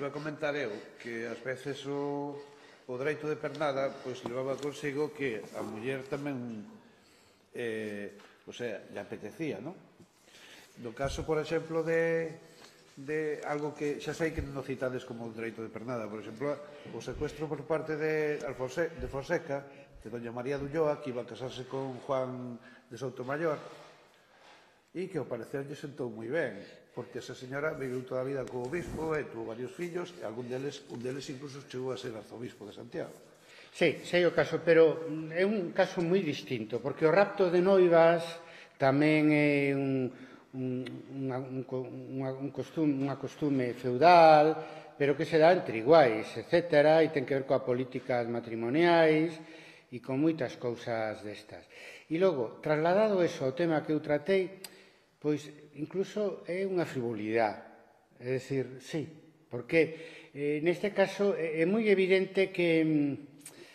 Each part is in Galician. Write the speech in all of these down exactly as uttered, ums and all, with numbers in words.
iba a comentar eu que ás veces o, o dereito de pernada pois levaba consigo que a muller tamén eh, o sea, lle apetecía, non? No caso, por exemplo, de, de algo que xa sei que non citades como o dereito de pernada, por exemplo, o secuestro por parte de, Alfonse, de Fonseca, de doña María de Ulloa, que iba a casarse con Juan de Soutomayor, e que ao parecer lle sentou moi ben, porque esa señora viviu toda a vida co obispo e tuvo varios fillos, e algún deles, un deles incluso chegou a ser arzobispo de Santiago. Sí, sei o caso, pero é un caso moi distinto, porque o rapto de noivas tamén é un, un, unha, un, un costume, unha costume feudal, pero que se dá entre iguais, etcétera, e ten que ver coa políticas matrimoniais e con moitas cousas destas. E logo, trasladado eso ao tema que eu tratei, pois incluso é unha frivolidade. É dicir, sí, porque eh, neste caso é moi evidente que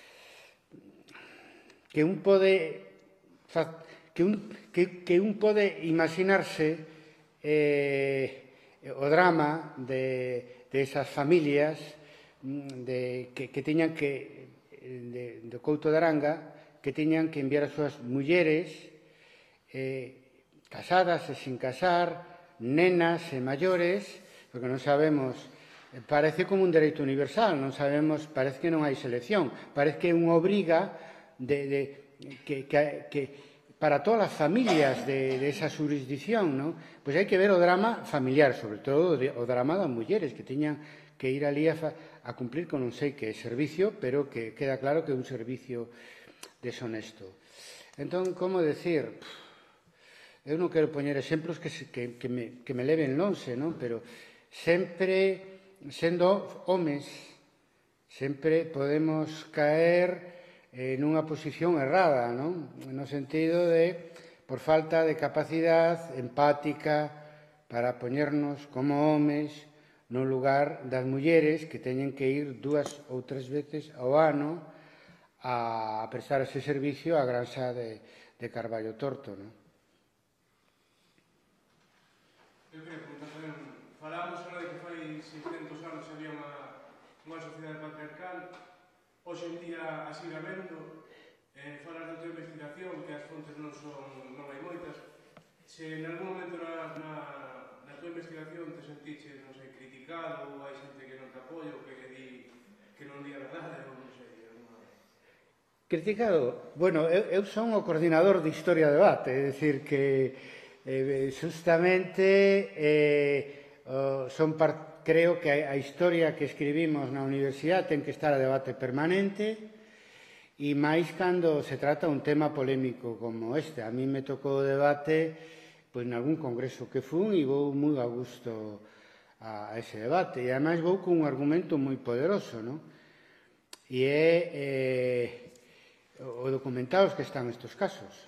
que un pode que un, que, que un pode imaginarse eh, o drama de, de esas familias de, que, que teñan que de, de Couto de Aranga que teñan que enviar as súas mulleres eh, casadas e sin casar, nenas e maiores, porque non sabemos, parece como un dereito universal, non sabemos, parece que non hai selección, parece que é unha obriga de, de, que, que, que para todas as familias de, de esa jurisdicción, non? Pois hai que ver o drama familiar, sobre todo o drama das mulleres que teñan que ir ali a, a cumplir con non sei que servicio, pero que queda claro que é un servicio deshonesto. Entón, como decir... Eu non quero poñer exemplos que, que, que, me, que me leven lonxe, non? Pero sempre, sendo homes, sempre podemos caer en unha posición errada, non? No sentido de, por falta de capacidade empática para poñernos como homes no lugar das mulleres que teñen que ir dúas ou tres veces ao ano a prestar ese servicio á granxa de, de Carballo Torto, non? Eu queria preguntar tamén, falábamos ahora de que fai seiscentos anos había unha, unha sociedade patriarcal, hoxe en día a sigue habendo, eh, falas da tua investigación, que as fontes non son, non hai moitas, se en algún momento na, na, na tua investigación te sentiche, non sei, criticado, ou hai xente que non te apoia, ou que di que non di a verdade, ou non sei, alguna... Criticado? Bueno, eu, eu son o coordinador de Historia de Debate, é dicir que Eh, justamente eh, oh, son par, creo que a, a historia que escribimos na universidade ten que estar a debate permanente e máis cando se trata un tema polémico como este. A mí me tocou o debate pois, en algún congreso que fun e vou moi a gusto a, a ese debate e ademais vou con un argumento moi poderoso, non? E é eh, o documentados que están estes casos.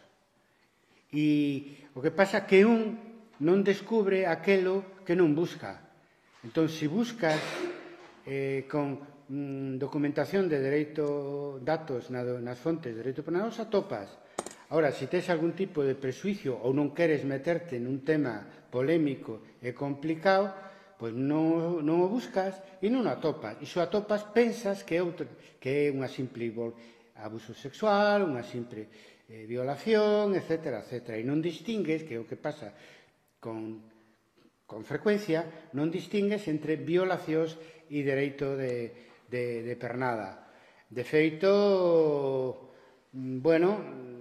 E o que pasa é que un non descubre aquelo que non busca. Entón, se buscas eh, con mm, documentación de dereito, datos na, nas fontes de dereito penal, os atopas. Ahora, se tes algún tipo de presuicio ou non queres meterte nun tema polémico e complicado, pois non, non o buscas e non o atopas. E se o atopas, pensas que é, outro, que é unha simple abuso sexual, unha simple... Eh, violación, etcétera, etcétera. E non distingues, que é o que pasa con, con frecuencia, non distingues entre violacións e dereito de, de, de pernada. De feito, bueno,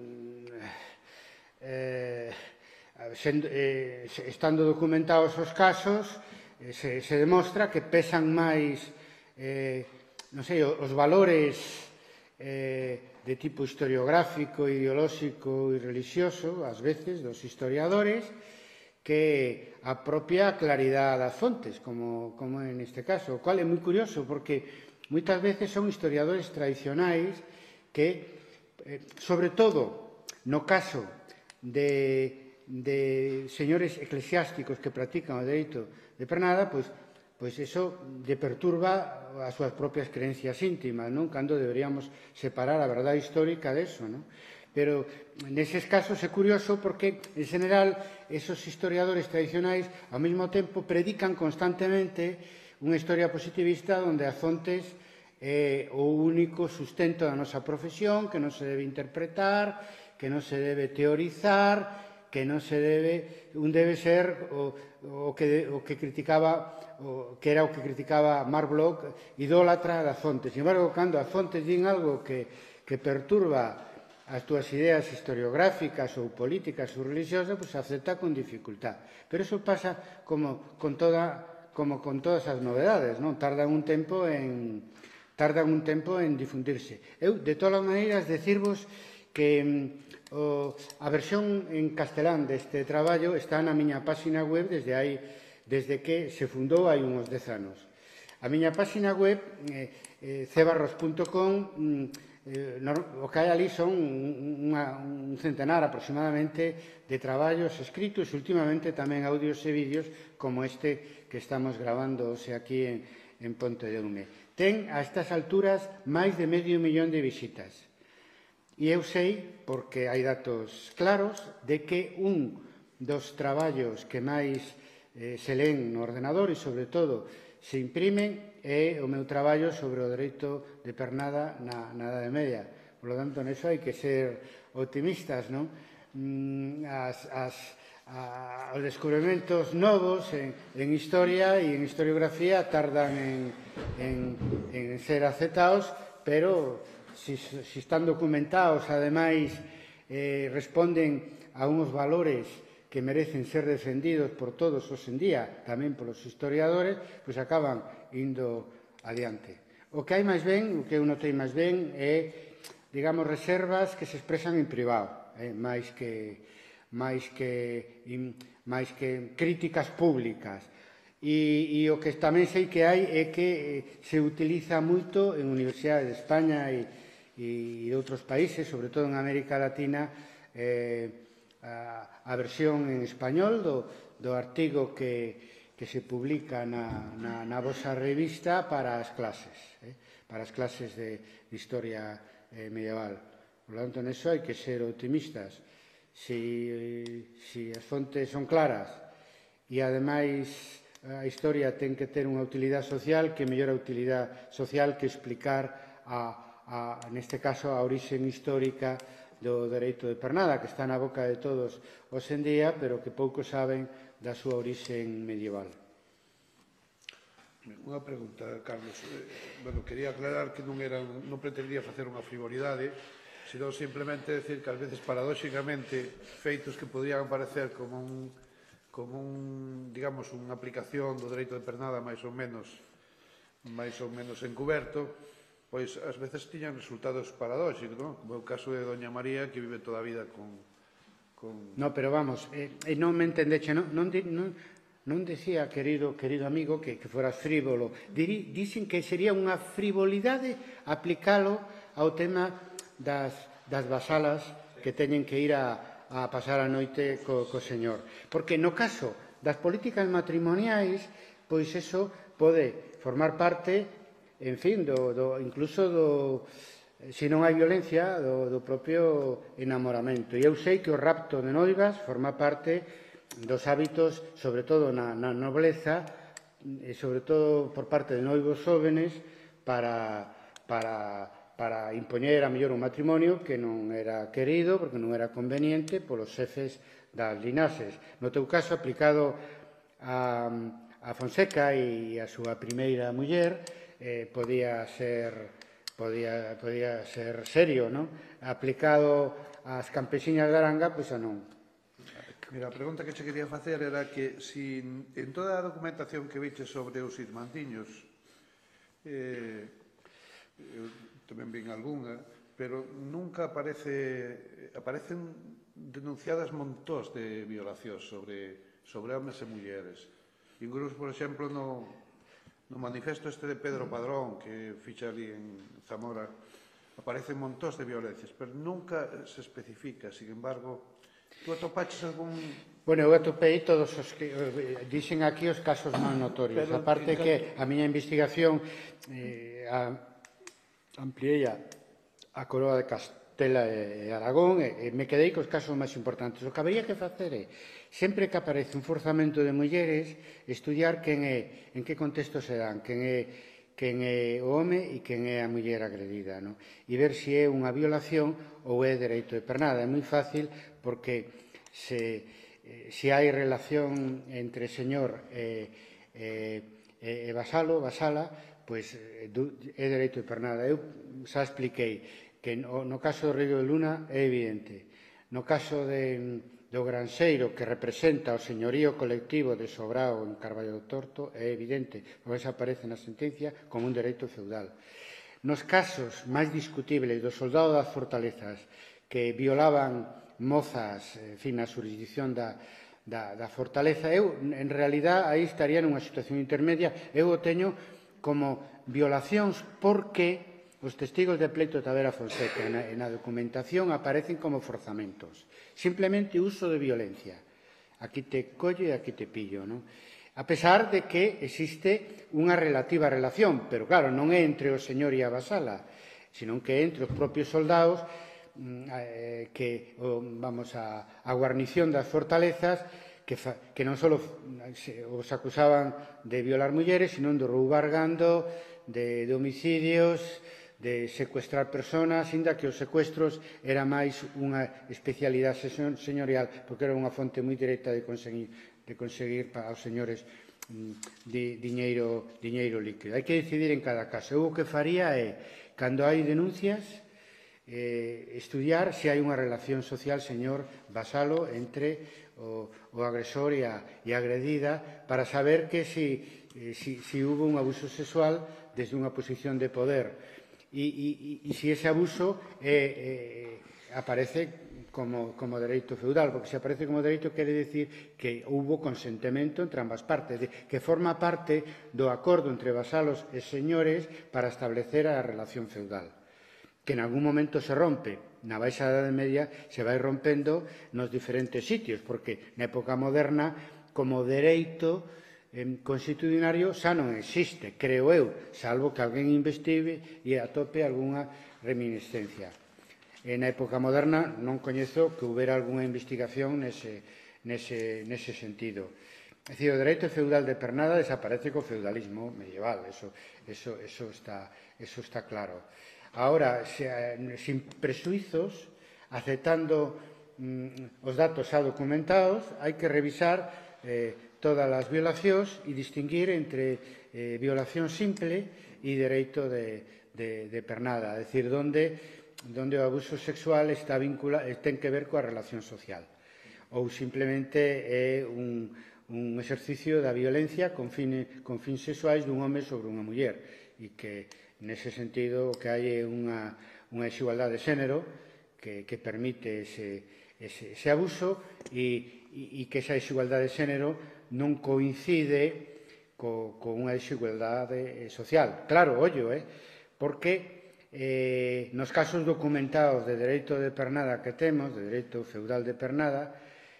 eh, sendo, eh, estando documentados os casos, eh, se, se demostra que pesan máis, eh, non sei, os valores eh, de tipo historiográfico, ideolóxico e religioso, ás veces, dos historiadores, que a propia claridade das fontes, como, como en este caso, o cual é moi curioso, porque moitas veces son historiadores tradicionais que, eh, sobre todo, no caso de, de señores eclesiásticos que practican o dereito de pernada, pois, pois eso lle perturba as súas propias creencias íntimas, non? Cando deberíamos separar a verdade histórica deso, non? Pero neses casos é curioso porque, en general, esos historiadores tradicionais ao mesmo tempo predican constantemente unha historia positivista onde as fontes é o único sustento da nosa profesión, que non se debe interpretar, que non se debe teorizar, que non se debe, un debe ser o, o, que, o que criticaba, o, que era o que criticaba Mark Bloch, idólatra das fontes. Sin embargo, cando as fontes din algo que, que perturba as túas ideas historiográficas ou políticas ou religiosas, pois se acepta con dificultad. Pero iso pasa como con, toda, como con todas as novedades, non? Tardan un tempo en, tardan un tempo en difundirse. Eu, de todas as maneiras, decirvos que o, a versión en castelán deste traballo está na miña página web desde hai, desde que se fundou hai uns dez anos. A miña página web, eh, eh, cebarros punto com, eh, no, o que hai ali son unha, un centenar aproximadamente de traballos escritos e últimamente tamén audios e vídeos como este que estamos grabando hoxe aquí en, en Ponte de Eume. Ten a estas alturas máis de medio millón de visitas. E eu sei, porque hai datos claros, de que un dos traballos que máis eh, se leen no ordenador e, sobre todo, se imprimen é o meu traballo sobre o dereito de pernada na, na Idade Media. Por lo tanto, neso hai que ser optimistas, non? As, as, a, os descubrimentos novos en, en historia e en historiografía tardan en, en, en ser aceptados, pero si, si están documentados, ademais, eh, responden a uns valores que merecen ser defendidos por todos hoxe en día, tamén polos historiadores, pois acaban indo adiante. O que hai máis ben, o que eu notei máis ben, é, digamos, reservas que se expresan en privado, eh, máis que, máis que, máis que críticas públicas. E, e o que tamén sei que hai é que se utiliza moito en universidades de España e, e de outros países, sobre todo en América Latina, eh, a, a versión en español do, do artigo que, que se publica na, na, na vosa revista para as clases, eh, para as clases de, de historia eh, medieval. Por lo tanto, neso hai que ser optimistas. Si, si as fontes son claras e, ademais, a historia ten que ter unha utilidade social, que mellor a utilidade social que explicar, a, a, neste caso, a orixen histórica do dereito de pernada, que está na boca de todos hoxe en día, pero que pouco saben da súa orixen medieval. Unha pregunta, Carlos. Eh, bueno, quería aclarar que non, era, non pretendía facer unha frivolidade, senón simplemente decir que, ás veces, paradóxicamente, feitos que podían parecer como un, como un, digamos, unha aplicación do dereito de pernada máis ou menos, máis ou menos encuberto, pois ás veces tiñan resultados paradóxicos, non? Como é o caso de Doña María, que vive toda a vida con... con... No, pero vamos, eh, non me entendeche, non, non, non, non decía, querido, querido amigo, que, que foras frívolo. Diri, dicen que sería unha frivolidade aplicalo ao tema das, das vasalas que teñen que ir a, a pasar a noite co, co señor. Porque no caso das políticas matrimoniais, pois eso pode formar parte, en fin, do, do, incluso do, se non hai violencia, do, do propio enamoramento. E eu sei que o rapto de noivas forma parte dos hábitos, sobre todo na, na nobleza, e sobre todo por parte de noivos jóvenes, para, para, para impoñer a mellor un matrimonio que non era querido, porque non era conveniente, polos xefes das linaxes. No teu caso, aplicado a, a Fonseca e a súa primeira muller, Eh, podía ser podía, podía ser serio, non? Aplicado ás campesiñas de Aranga, pois a non. Mira, a pregunta que che quería facer era que si en toda a documentación que viche sobre os irmandiños, eh, eu tamén vin algunha, pero nunca aparece aparecen denunciadas montóns de violacións sobre, sobre homes e mulleres. Incluso, por exemplo, no... No manifesto este de Pedro Padrón, que ficha ali en Zamora, aparecen montóns de violencias, pero nunca se especifica. Sin embargo, tú atopaches algún... Bueno, eu atopei todos os que... Dixen aquí os casos máis notorios. A parte que a miña investigación eh, a, ampliei a, a coroa de Castela e Aragón e, e me quedei cos casos máis importantes. O que habería que facer é sempre que aparece un forzamento de mulleres, estudiar quen é, en que contexto se dan, quen é, quen é o home e quen é a muller agredida, non? E ver se é unha violación ou é dereito de pernada. É moi fácil porque se, eh, se hai relación entre señor e, e, e vasalo, vasala, pois é dereito de pernada. Eu xa expliquei que no, no caso do Río de Luna é evidente. No caso de, do Granxeiro, que representa o señorío colectivo de Sobrao en Carballo do Torto, é evidente, porque se aparece na sentencia como un dereito feudal. Nos casos máis discutibles dos soldados das fortalezas que violaban mozas, en fin, na jurisdicción da, da, da fortaleza, eu, en realidad, aí estaría nunha situación intermedia. Eu o teño como violacións porque os testigos de pleito de Tavera Fonseca e na, na documentación aparecen como forzamentos. Simplemente uso de violencia. Aquí te collo e aquí te pillo, non? A pesar de que existe unha relativa relación, pero claro, non é entre o señor e a vasala, sino que é entre os propios soldados eh, que, o, vamos, a, a guarnición das fortalezas que, fa, que non só os acusaban de violar mulleres, sino de roubar gando, de, de homicidios, de secuestrar personas, inda que os secuestros era máis unha especialidade señorial, porque era unha fonte moi directa de conseguir, de conseguir para os señores de diñeiro, diñeiro líquido. Hai que decidir en cada caso. Eu o que faría é, cando hai denuncias, eh, estudiar se hai unha relación social, señor vasalo, entre o, o agresor e a, e a agredida, para saber que si, eh, si, si hubo un abuso sexual desde unha posición de poder. E, e, e se ese abuso eh, eh, aparece como, como dereito feudal, porque se aparece como dereito quere decir que houbo consentimento entre ambas partes, de, que forma parte do acordo entre vasalos e señores para establecer a relación feudal, que en algún momento se rompe. Na Baixa Edade Media se vai rompendo nos diferentes sitios, porque na época moderna, como dereito en constitucionario xa non existe, creo eu, salvo que alguén investigue e atope algunha reminiscencia. En a época moderna non coñezo que houbera algunha investigación nese, nese, nese sentido. É dicir, o dereito feudal de pernada desaparece co feudalismo medieval, eso, eso, eso, está, eso está claro. Ahora, se, sin presuizos, aceptando mm, os datos xa documentados, hai que revisar eh, todas as violacións e distinguir entre eh, violación simple e dereito de, de, de pernada, é dicir, donde, donde o abuso sexual está vincula, ten que ver coa relación social, ou simplemente é un, un exercicio da violencia con, fine, con fins sexuais dun home sobre unha muller, e que, nese sentido, o que hai é unha, unha desigualdade de xénero que, que permite ese, ese, ese abuso e, e, e que esa desigualdade de xénero non coincide co, con unha desigualdade social. Claro, ollo, eh? porque eh, nos casos documentados de dereito de pernada que temos, de dereito feudal de pernada,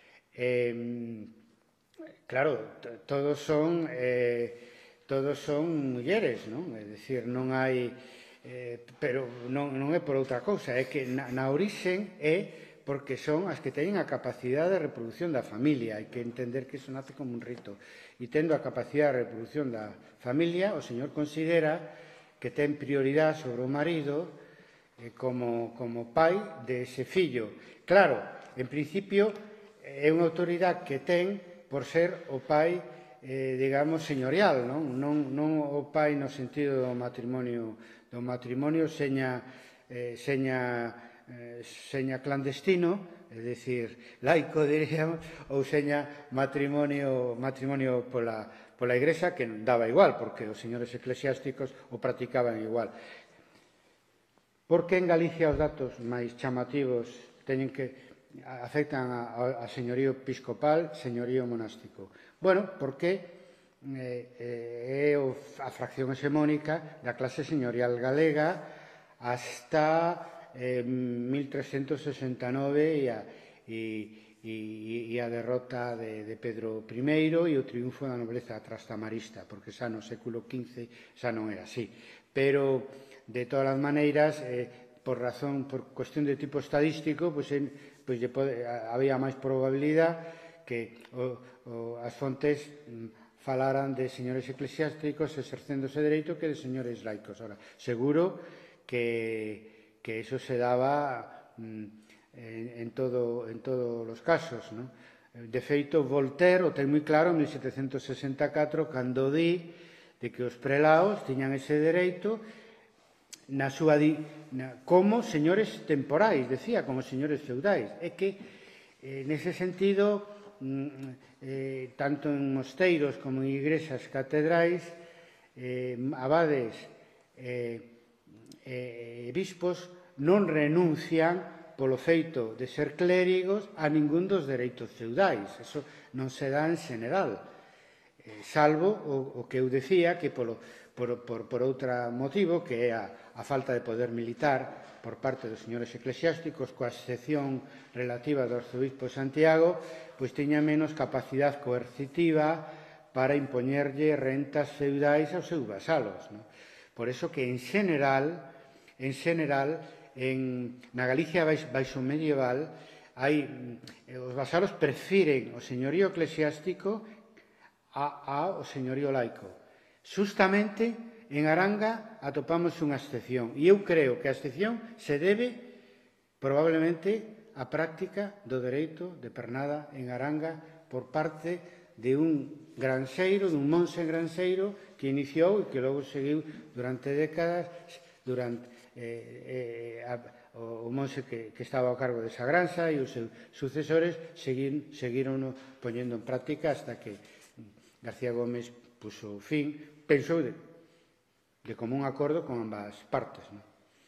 eh, claro, todos son eh, todos son mulleres, non? É dicir, non hai eh, pero non, non é por outra cousa, é que na, na orixen é porque son as que teñen a capacidade de reproducción da familia. Hai que entender que iso nace como un rito. E tendo a capacidade de reproducción da familia, o señor considera que ten prioridade sobre o marido eh, como, como pai de ese fillo. Claro, en principio, é unha autoridade que ten por ser o pai, eh, digamos, señorial, non? Non, non o pai no sentido do matrimonio, do matrimonio seña, eh, seña Eh, seña clandestino, é dicir, laico, diríamos, ou seña matrimonio, matrimonio pola, pola Igrexa, que daba igual, porque os señores eclesiásticos o practicaban igual. Por que en Galicia os datos máis chamativos teñen que afectan a, a señorío episcopal, señorío monástico? Bueno, porque eh, eh, é a fracción hexemónica da clase señorial galega hasta Eh, mil trescentos sesenta e nove e a, e, e, e a derrota de, de Pedro primeiro e o triunfo da nobleza trastamarista, porque xa no século quince xa non era así. Pero, de todas as maneiras, eh, por razón, por cuestión de tipo estadístico, pues, en, pues, pode, había máis probabilidade que o, o, as fontes mm, falaran de señores eclesiásticos exercendo ese dereito que de señores laicos. Ahora, seguro que, que eso se daba mm, en, en, todo, en todos os casos, non? De feito, Voltaire o ten moi claro en mil setecentos sesenta e catro cando di de que os prelaos tiñan ese dereito na súa di, na, como señores temporais, decía, como señores feudais. É que, eh, nese sentido, mm, eh, tanto en mosteiros como en igrexas catedrais, eh, abades e eh, eh, bispos non renuncian polo feito de ser clérigos a ningún dos dereitos feudais. Eso non se dá en general, eh, salvo o, o que eu decía, que polo, por, por, por outro motivo, que é a, a falta de poder militar por parte dos señores eclesiásticos, coa excepción relativa do arzobispo de Santiago, pois tiña menos capacidade coercitiva para impoñerlle rentas feudais aos seus vasalos, non? Por eso que, en general, en general, En, na Galicia baixo, baixo medieval hai, os vasalos prefiren o señorío eclesiástico a, a o señorío laico. Justamente en Aranga atopamos unha excepción e eu creo que a excepción se debe probablemente á práctica do dereito de pernada en Aranga por parte de un granxeiro, dun monxe granxeiro que iniciou e que logo seguiu durante décadas durante Eh, eh, a, o, o monxe que, que estaba ao cargo desa granxa e os seus sucesores seguir, seguiron poñendo en práctica hasta que García Gómez puso fin, pensou de, de común acordo con ambas partes, non?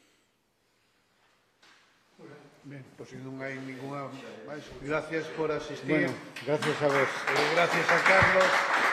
Ben, pois non hai ninguna máis. Gracias por asistir. Bueno, gracias a vos. Eh, gracias a Carlos.